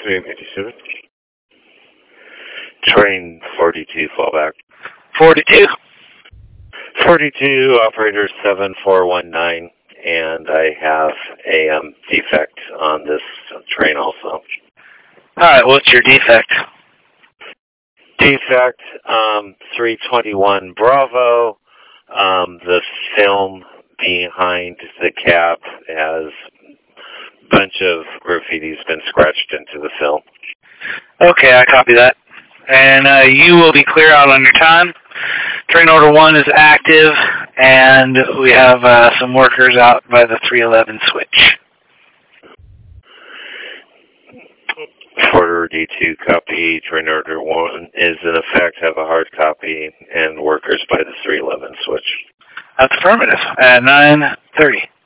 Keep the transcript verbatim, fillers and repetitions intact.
Train fifty-seven. Train forty-two, fallback. forty-two. forty-two, operator seven four one nine, and I have a um, defect on this train also. Alright, what's your defect? Defect, um, three twenty-one Bravo. Um, the film behind the cab has a bunch of graffiti's been scratched into the film. Okay, I copy that. And uh, you will be clear out on your time. Train order one is active, and we have uh, some workers out by the three eleven switch. Order D two copy. Train order one is in effect. Have a hard copy, and workers by the three eleven switch. That's affirmative at nine thirty.